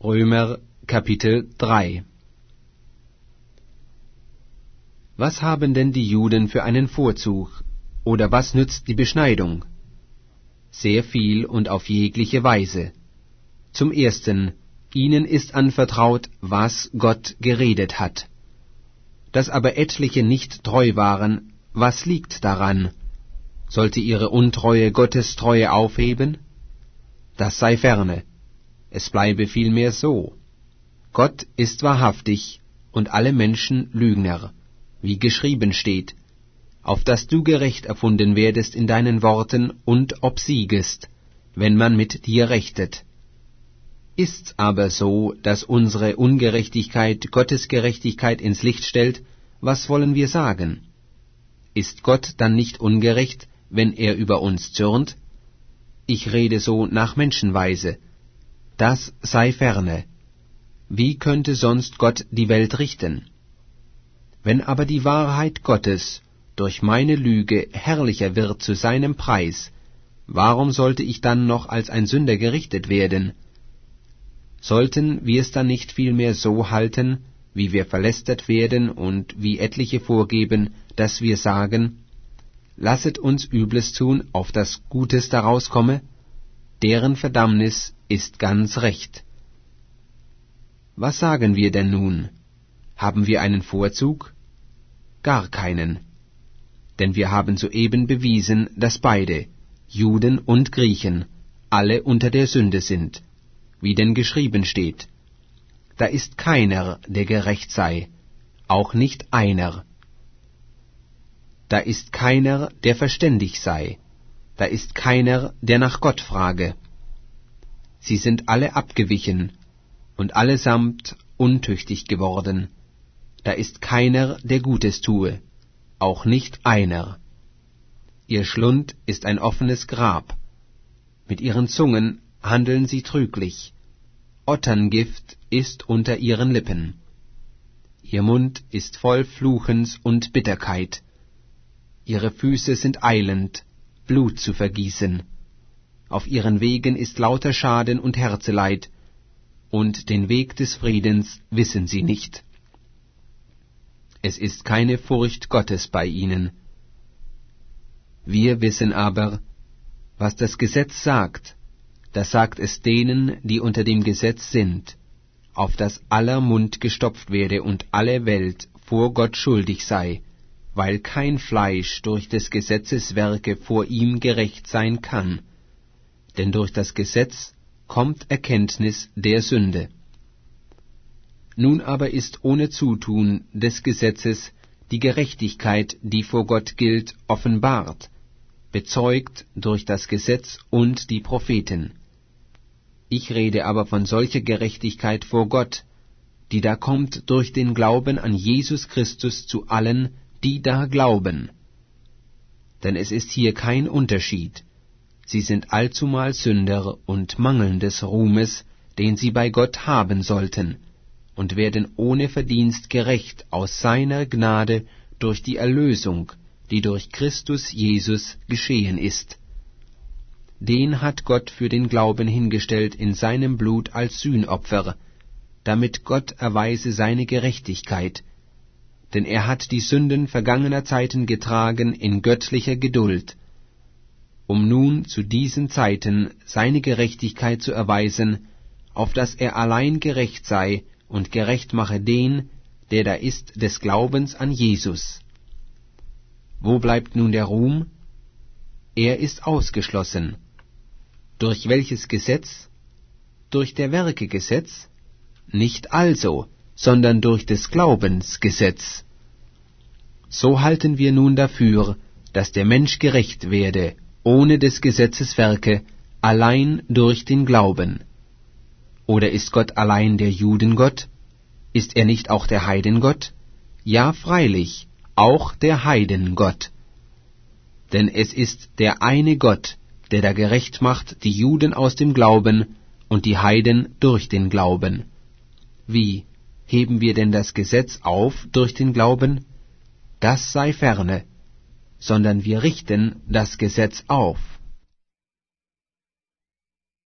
Römer Kapitel 3. Was haben denn die Juden für einen Vorzug, oder was nützt die Beschneidung? Sehr viel und auf jegliche Weise. Zum Ersten, ihnen ist anvertraut, was Gott geredet hat. Dass aber etliche nicht treu waren, was liegt daran? Sollte ihre Untreue Gottes Treue aufheben? Das sei ferne. Es bleibe vielmehr so. Gott ist wahrhaftig und alle Menschen Lügner, wie geschrieben steht, auf dass du gerecht erfunden werdest in deinen Worten und obsiegest, wenn man mit dir rechtet. Ist's aber so, dass unsere Ungerechtigkeit Gottes Gerechtigkeit ins Licht stellt, was wollen wir sagen? Ist Gott dann nicht ungerecht, wenn er über uns zürnt? Ich rede so nach Menschenweise. Das sei ferne. Wie könnte sonst Gott die Welt richten? Wenn aber die Wahrheit Gottes durch meine Lüge herrlicher wird zu seinem Preis, warum sollte ich dann noch als ein Sünder gerichtet werden? Sollten wir es dann nicht vielmehr so halten, wie wir verlästert werden und wie etliche vorgeben, dass wir sagen, lasset uns Übles tun, auf das Gutes daraus komme, deren Verdammnis ist ganz recht. Was sagen wir denn nun? Haben wir einen Vorzug? Gar keinen. Denn wir haben soeben bewiesen, dass beide, Juden und Griechen, alle unter der Sünde sind, wie denn geschrieben steht. Da ist keiner, der gerecht sei, auch nicht einer. Da ist keiner, der verständig sei, da ist keiner, der nach Gott frage. Sie sind alle abgewichen und allesamt untüchtig geworden. Da ist keiner, der Gutes tue, auch nicht einer. Ihr Schlund ist ein offenes Grab. Mit ihren Zungen handeln sie trüglich. Otterngift ist unter ihren Lippen. Ihr Mund ist voll Fluchens und Bitterkeit. Ihre Füße sind eilend, Blut zu vergießen. Auf ihren Wegen ist lauter Schaden und Herzeleid, und den Weg des Friedens wissen sie nicht. Es ist keine Furcht Gottes bei ihnen. Wir wissen aber, was das Gesetz sagt, das sagt es denen, die unter dem Gesetz sind, auf dass aller Mund gestopft werde und alle Welt vor Gott schuldig sei, weil kein Fleisch durch des Gesetzes Werke vor ihm gerecht sein kann. Denn durch das Gesetz kommt Erkenntnis der Sünde. Nun aber ist ohne Zutun des Gesetzes die Gerechtigkeit, die vor Gott gilt, offenbart, bezeugt durch das Gesetz und die Propheten. Ich rede aber von solcher Gerechtigkeit vor Gott, die da kommt durch den Glauben an Jesus Christus zu allen, die da glauben. Denn es ist hier kein Unterschied. Sie sind allzumal Sünder und mangeln des Ruhmes, den sie bei Gott haben sollten, und werden ohne Verdienst gerecht aus seiner Gnade durch die Erlösung, die durch Christus Jesus geschehen ist. Den hat Gott für den Glauben hingestellt in seinem Blut als Sühnopfer, damit Gott erweise seine Gerechtigkeit, denn er hat die Sünden vergangener Zeiten getragen in göttlicher Geduld, um nun zu diesen Zeiten seine Gerechtigkeit zu erweisen, auf dass er allein gerecht sei und gerecht mache den, der da ist des Glaubens an Jesus. Wo bleibt nun der Ruhm? Er ist ausgeschlossen. Durch welches Gesetz? Durch der Werke Gesetz? Nicht also, sondern durch des Glaubens Gesetz. So halten wir nun dafür, dass der Mensch gerecht werde, ohne des Gesetzes Werke, allein durch den Glauben. Oder ist Gott allein der Judengott? Ist er nicht auch der Heidengott? Ja, freilich, auch der Heidengott. Denn es ist der eine Gott, der da gerecht macht die Juden aus dem Glauben und die Heiden durch den Glauben. Wie, heben wir denn das Gesetz auf durch den Glauben? Das sei ferne, sondern wir richten das Gesetz auf.